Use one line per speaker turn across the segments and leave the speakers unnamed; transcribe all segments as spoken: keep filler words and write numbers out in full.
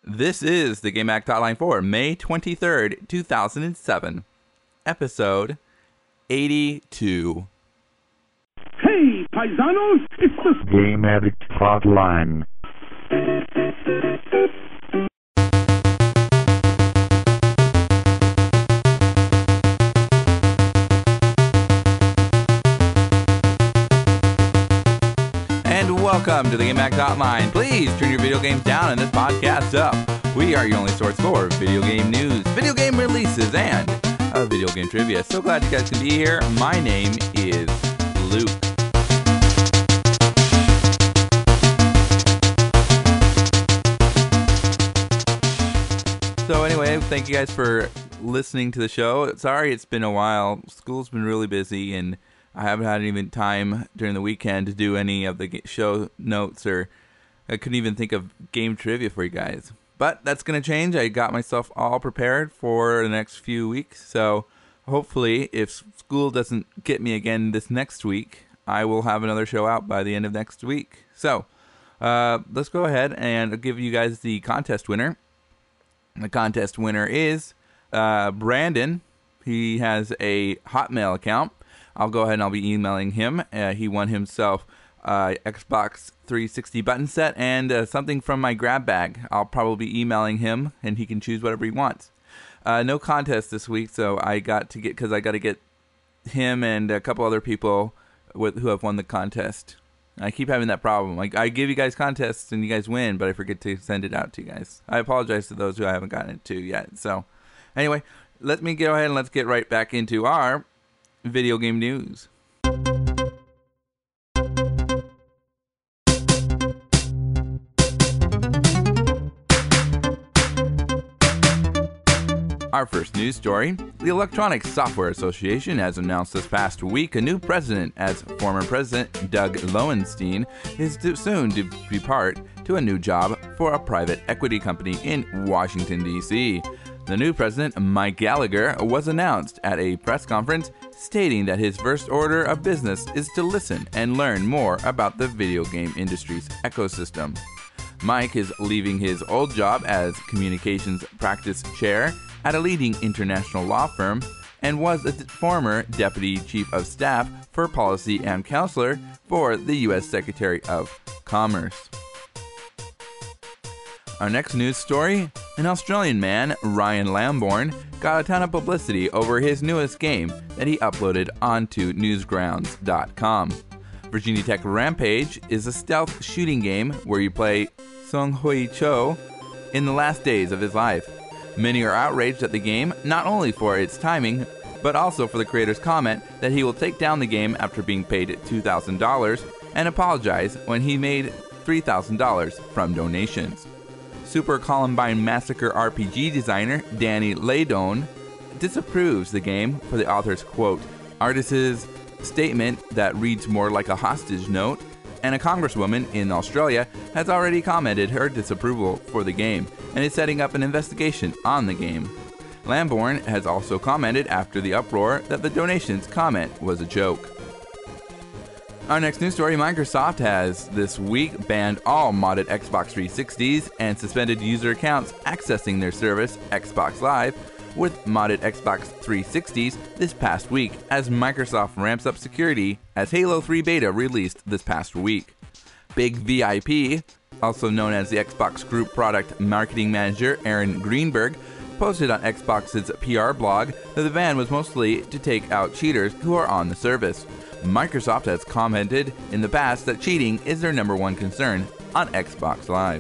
This is the Game Act Hotline for May twenty-third, two thousand seven, episode eighty-two.
Hey, paisanos, it's the
Game Addict Hotline.
And welcome to the Game Act Hotline. Please turn your video games down and this podcast up. We are your only source for video game news, video game releases, and uh, video game trivia. So glad you guys can be here. My name is Luke. So anyway, thank you guys for listening to the show. Sorry it's been a while. School's been really busy, and I haven't had even time during the weekend to do any of the show notes, or I couldn't even think of game trivia for you guys. But that's going to change. I got myself all prepared for the next few weeks. So hopefully, if school doesn't get me again this next week, I will have another show out by the end of next week. So uh, let's go ahead and give you guys the contest winner. The contest winner is uh, Brandon. He has a Hotmail account. I'll go ahead and I'll be emailing him. Uh, he won himself uh, Xbox three sixty button set and uh, something from my grab bag. I'll probably be emailing him, and he can choose whatever he wants. Uh, no contest this week, so I got to get because I got to get him and a couple other people with, who have won the contest. I keep having that problem. Like, I give you guys contests and you guys win, but I forget to send it out to you guys. I apologize to those who I haven't gotten it to yet. So, anyway, let me go ahead and let's get right back into our video game news. Our first news story: the Electronic Software Association has announced this past week a new president, as former president Doug Lowenstein is to soon to depart to a new job for a private equity company in Washington, D C The new president, Mike Gallagher, was announced at a press conference stating that his first order of business is to listen and learn more about the video game industry's ecosystem. Mike is leaving his old job as communications practice chair at a leading international law firm and was a former deputy chief of staff for policy and counselor for the U S Secretary of Commerce. Our next news story: an Australian man, Ryan Lambourne, got a ton of publicity over his newest game that he uploaded onto newsgrounds dot com. Virginia Tech Rampage is a stealth shooting game where you play Sung Hui Cho in the last days of his life. Many are outraged at the game, not only for its timing, but also for the creator's comment that he will take down the game after being paid two thousand dollars and apologize when he made three thousand dollars from donations. Super Columbine Massacre R P G designer Danny Laydone disapproves the game for the author's quote, artist's statement that reads more like a hostage note, and a congresswoman in Australia has already commented her disapproval for the game and is setting up an investigation on the game. Lambourne has also commented after the uproar that the donations comment was a joke. Our next news story: Microsoft has this week banned all modded Xbox three sixties and suspended user accounts accessing their service, Xbox Live, with modded Xbox three sixties this past week as Microsoft ramps up security as Halo three beta released this past week. Big V I P, also known as the Xbox Group Product Marketing Manager Aaron Greenberg, posted on Xbox's P R blog that the ban was mostly to take out cheaters who are on the service. Microsoft has commented in the past that cheating is their number one concern on Xbox Live.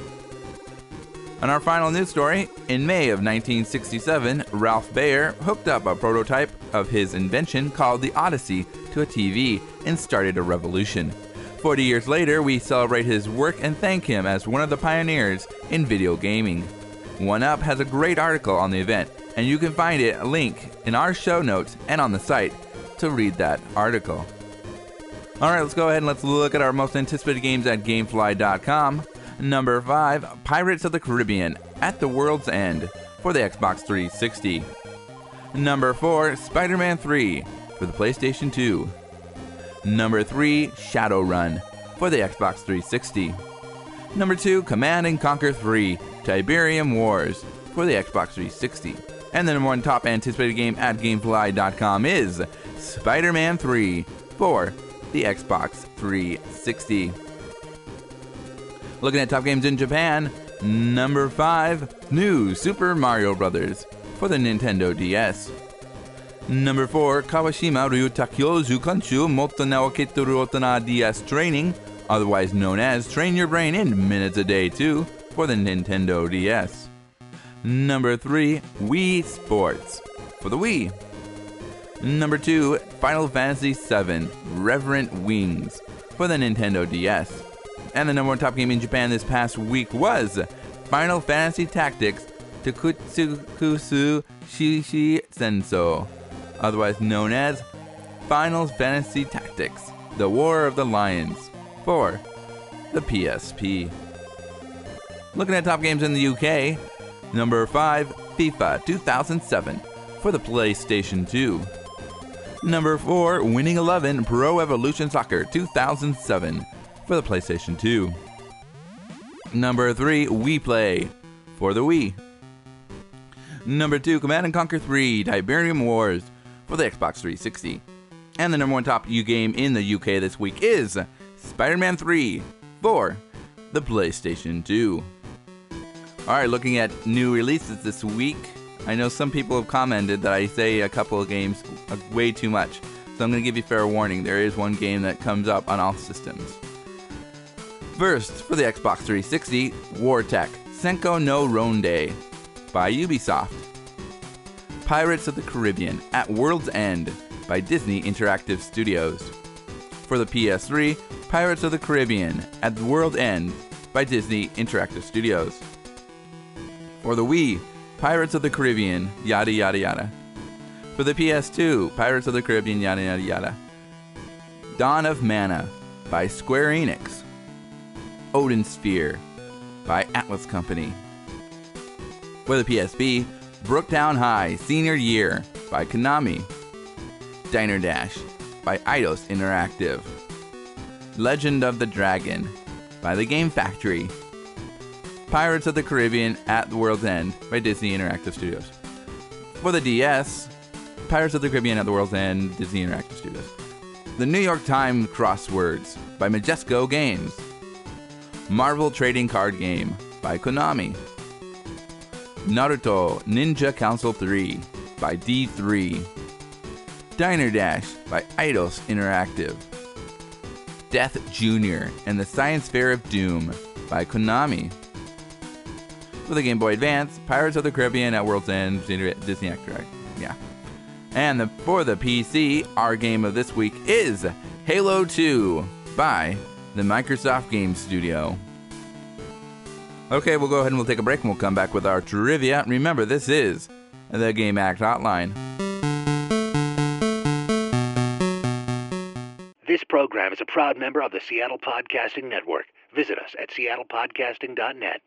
On our final news story: in May of nineteen sixty-seven, Ralph Baer hooked up a prototype of his invention called the Odyssey to a T V and started a revolution. Forty years later, we celebrate his work and thank him as one of the pioneers in video gaming. one up has a great article on the event, and you can find it a link in our show notes and on the site to read that article. Alright, let's go ahead and let's look at our most anticipated games at Gamefly dot com. Number five, Pirates of the Caribbean: At the World's End for the Xbox three sixty. Number four, Spider-Man three for the PlayStation two. Number three, Shadowrun for the Xbox three sixty. Number two, Command and Conquer three Tiberium Wars for the Xbox three sixty. And the number one top anticipated game at Gamefly dot com is Spider-Man three for the Xbox three sixty. Looking at top games in Japan, number five, New Super Mario Bros. For the Nintendo D S. Number four, Kawashima Ryu Takyoju Kanshu Moto Naoketoru Otana D S Training, otherwise known as Train Your Brain in Minutes a Day two, for the Nintendo D S. Number three, Wii Sports for the Wii. Number two, Final Fantasy seven Reverent Wings for the Nintendo D S. And the number one top game in Japan this past week was Final Fantasy Tactics Takutsukusu Shishi Senso, otherwise known as Final Fantasy Tactics The War of the Lions for the P S P. Looking at top games in the U K, number five, FIFA two thousand seven for the PlayStation two. Number four, Winning Eleven Pro Evolution Soccer two thousand seven for the PlayStation two. Number three, Wii Play for the Wii. Number two, Command and Conquer three Tiberium Wars for the Xbox three sixty. And the number one top U game in the U K this week is Spider-Man three for the PlayStation two. Alright, looking at new releases this week, I know some people have commented that I say a couple of games way too much, so I'm going to give you fair warning. There is one game that comes up on all systems. First, for the Xbox three sixty, Wartech Senko no Ronde by Ubisoft. Pirates of the Caribbean at World's End by Disney Interactive Studios. For the P S three, Pirates of the Caribbean at the World's End by Disney Interactive Studios. For the Wii, Pirates of the Caribbean, yada yada yada. For the P S two, Pirates of the Caribbean, yada yada yada. Dawn of Mana by Square Enix. Odin Sphere by Atlas Company. For the P S P, Brooktown High Senior Year by Konami. Diner Dash by Eidos Interactive. Legend of the Dragon by The Game Factory. Pirates of the Caribbean at the World's End by Disney Interactive Studios. For the D S, Pirates of the Caribbean at the World's End, Disney Interactive Studios. The New York Times Crosswords by Majesco Games. Marvel Trading Card Game by Konami. Naruto Ninja Council three by D three. Diner Dash by Eidos Interactive. Death Junior and the Science Fair of Doom by Konami. For the Game Boy Advance, Pirates of the Caribbean at World's End, Disney Interactive. Yeah. And the, for the P C, our game of this week is Halo two by the Microsoft Game Studio. Okay, we'll go ahead and we'll take a break and we'll come back with our trivia. Remember, this is the Game Act Hotline.
This program is a proud member of the Seattle Podcasting Network. Visit us at seattle podcasting dot net.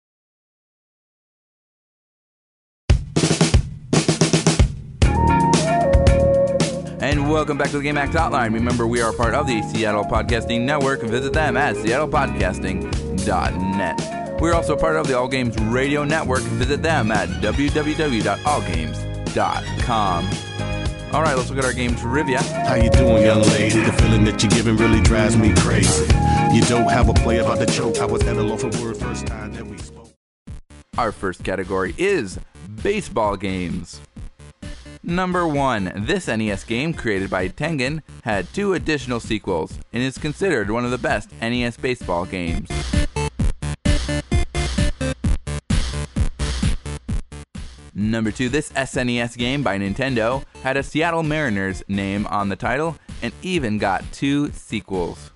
And welcome back to the Game Act Hotline. Remember, we are part of the Seattle Podcasting Network. Visit them at seattle podcasting dot net. We're also part of the All Games Radio Network. Visit them at w w w dot all games dot com. All right, let's look at our game trivia.
How you doing, young lady? The feeling that you're giving really drives me crazy. You don't have a play about the choke. I was at a loaf of word first time that we spoke.
Our first category is baseball games. Number one, this N E S game created by Tengen had two additional sequels and is considered one of the best N E S baseball games. Number two, this S N E S game by Nintendo had a Seattle Mariners name on the title and even got two sequels.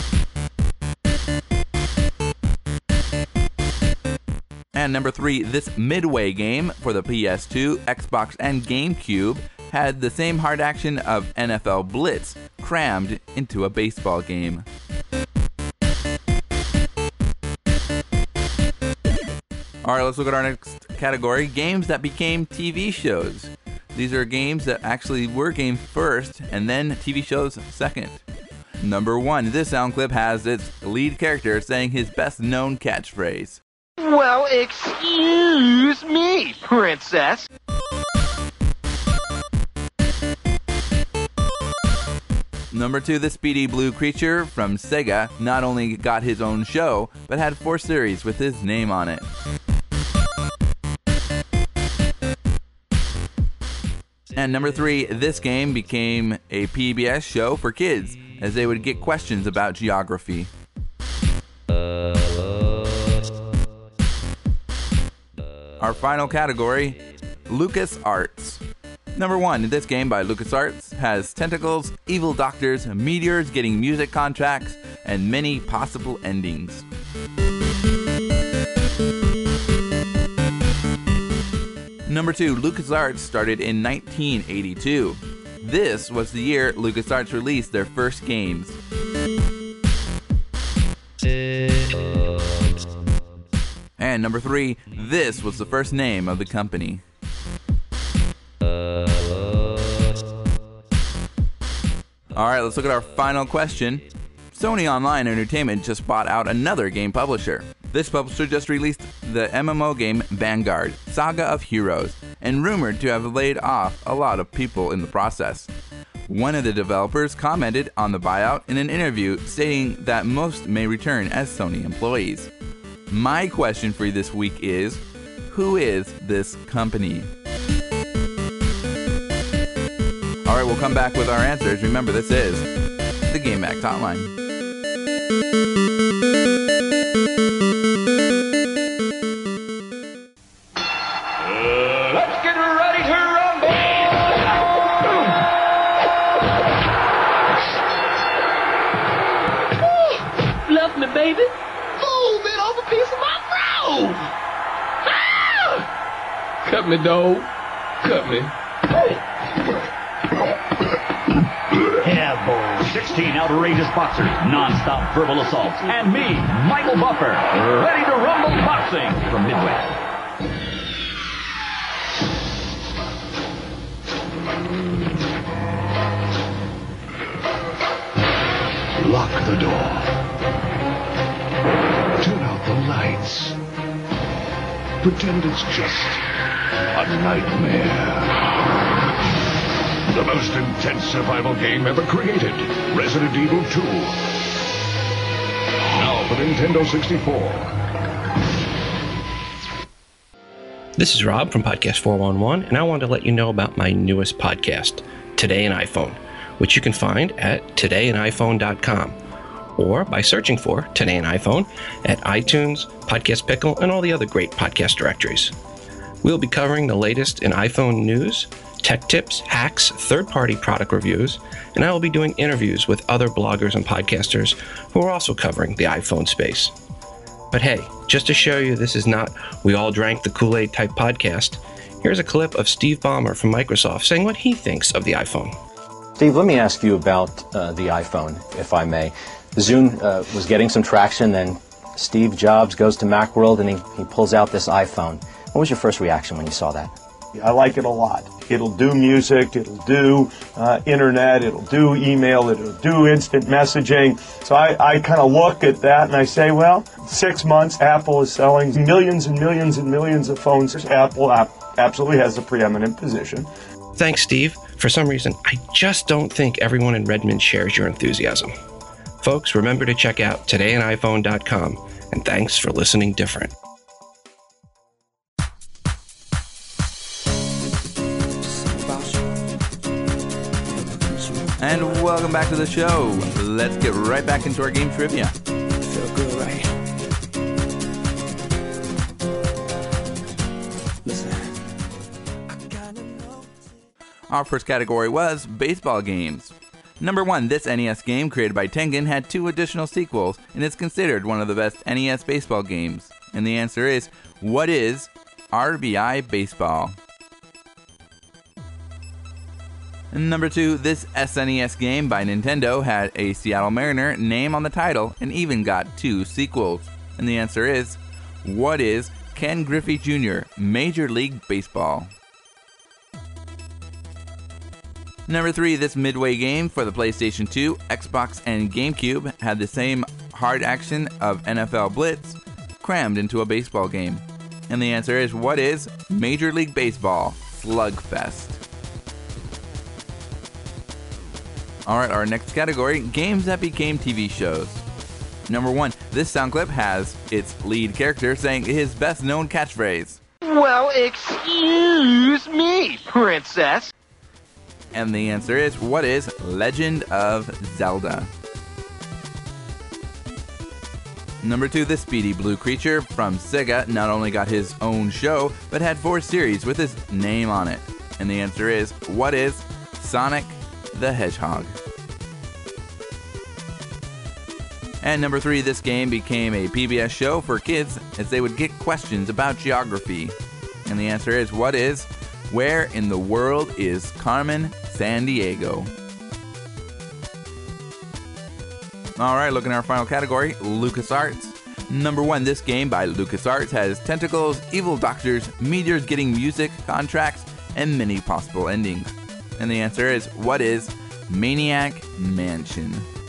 And number three, this Midway game for the P S two, Xbox, and GameCube had the same hard action of N F L Blitz crammed into a baseball game. Alright, let's look at our next category, games that became T V shows. These are games that actually were games first and then T V shows second. Number one, this sound clip has its lead character saying his best known catchphrase.
Well, excuse me, princess.
Number two, the Speedy Blue Creature from Sega not only got his own show, but had four series with his name on it. And number three, this game became a P B S show for kids, as they would get questions about geography. Our final category, LucasArts. Number one, this game by LucasArts has tentacles, evil doctors, meteors getting music contracts, and many possible endings. Number two, LucasArts started in nineteen eighty-two. This was the year LucasArts released their first games. And number three, this was the first name of the company. Alright, let's look at our final question. Sony Online Entertainment just bought out another game publisher. This publisher just released the M M O game Vanguard, Saga of Heroes, and rumored to have laid off a lot of people in the process. One of the developers commented on the buyout in an interview, stating that most may return as Sony employees. My question for you this week is, who is this company? Alright, we'll come back with our answers. Remember, this is the GameMax Hotline.
Uh, let's get ready to rumble!
Love me, baby. Ooh, bit off a piece of my throat. Ah!
Cut me, dog. Cut me.
Yeah, boy. sixteen outrageous boxers, non-stop verbal assaults, and me, Michael Buffer, ready to rumble boxing from Midway.
Lock the door. Turn out the lights. Pretend it's just a nightmare. The most intense survival game ever created. Resident Evil two. Now for Nintendo sixty-four.
This is Rob from Podcast four one one, and I wanted to let you know about my newest podcast, Today in iPhone, which you can find at today in iphone dot com, or by searching for Today in iPhone at iTunes, Podcast Pickle, and all the other great podcast directories. We'll be covering the latest in iPhone news, tech tips, hacks, third-party product reviews, and I will be doing interviews with other bloggers and podcasters who are also covering the iPhone space. But hey, just to show you this is not we all drank the Kool-Aid type podcast, here's a clip of Steve Ballmer from Microsoft saying what he thinks of the iPhone.
Steve, let me ask you about uh, the iPhone, if I may. Zune uh, was getting some traction, then Steve Jobs goes to Macworld and he, he pulls out this iPhone. What was your first reaction when you saw that?
I like it a lot. It'll do music, it'll do uh, internet, it'll do email, it'll do instant messaging. So I, I kind of look at that and I say, well, six months, Apple is selling millions and millions and millions of phones. Apple ap- absolutely has a preeminent position.
Thanks, Steve. For some reason, I just don't think everyone in Redmond shares your enthusiasm. Folks, remember to check out today in iphone dot com, and thanks for listening different.
And welcome back to the show. Let's get right back into our game trivia.
Feel good, right? Listen.
Our first category was baseball games. Number one, this N E S game created by Tengen had two additional sequels and is considered one of the best N E S baseball games. And the answer is, what is R B I Baseball? And number two, this S N E S game by Nintendo had a Seattle Mariner name on the title and even got two sequels. And the answer is, what is Ken Griffey Junior Major League Baseball? Number three, this Midway game for the PlayStation two, Xbox, and GameCube had the same hard action of N F L Blitz, crammed into a baseball game? And the answer is, what is Major League Baseball Slugfest? Alright, our next category, games that became T V shows. Number one, this sound clip has its lead character saying his best known catchphrase.
Well, excuse me, princess.
And the answer is, what is Legend of Zelda? Number two, this speedy blue creature from Sega not only got his own show, but had four series with his name on it. And the answer is, what is Sonic the Hedgehog? And number three, this game became a P B S show for kids as they would get questions about geography. And the answer is, what is Where in the World is Carmen Sandiego? Alright, looking at our final category, LucasArts. Number one, this game by LucasArts has tentacles, evil doctors, meteors getting music, contracts, and many possible endings. And the answer is, what is Maniac Mansion?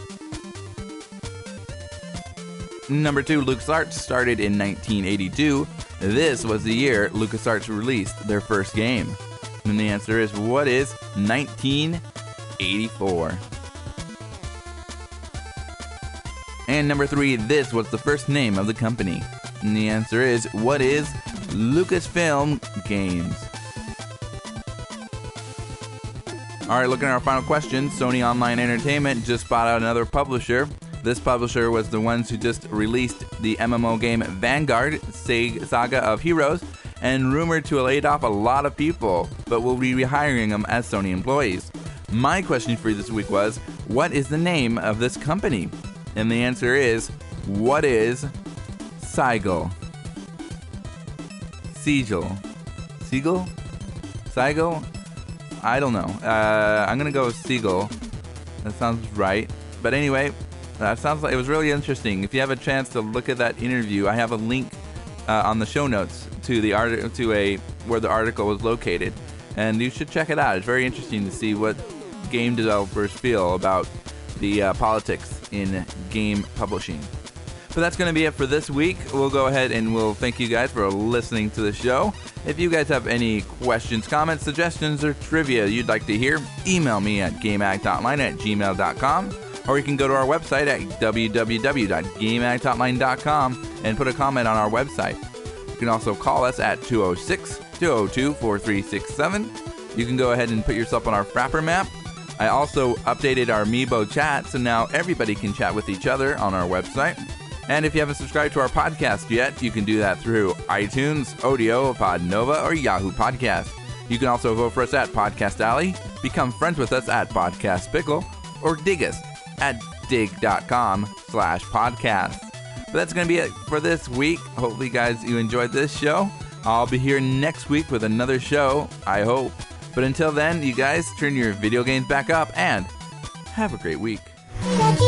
Number two, LucasArts started in nineteen eighty-two. This was the year LucasArts released their first game. And the answer is, what is nineteen eighty-four? And number three, this was the first name of the company. And the answer is, what is Lucasfilm Games? Alright, looking at our final question, Sony Online Entertainment just bought out another publisher. This publisher was the ones who just released the M M O game Vanguard, Saga of Heroes, and rumored to have laid off a lot of people, but will be rehiring them as Sony employees. My question for you this week was, what is the name of this company? And the answer is, what is Seigel? Seigel. Seagull? Seigel? I don't know. Uh, I'm going to go with Seagull. That sounds right. But anyway, that sounds like it was really interesting. If you have a chance to look at that interview, I have a link uh, on the show notes to the art to a where the article was located, and you should check it out. It's very interesting to see what game developers feel about the uh, politics in game publishing. But that's going to be it for this week. We'll go ahead and we'll thank you guys for listening to the show. If you guys have any questions, comments, suggestions, or trivia you'd like to hear, email me at gameactotline at gmail dot com. Or you can go to our website at w w w dot game act hotline dot com and put a comment on our website. You can also call us at two oh six, two oh two, four three six seven. You can go ahead and put yourself on our Frapper map. I also updated our Meebo chat, so now everybody can chat with each other on our website. And if you haven't subscribed to our podcast yet, you can do that through iTunes, Odeo, Podnova, or Yahoo Podcast. You can also vote for us at Podcast Alley, become friends with us at Podcast Pickle, or dig us at dig.com slash podcast. But that's going to be it for this week. Hopefully, guys, you enjoyed this show. I'll be here next week with another show, I hope. But until then, you guys turn your video games back up and have a great week.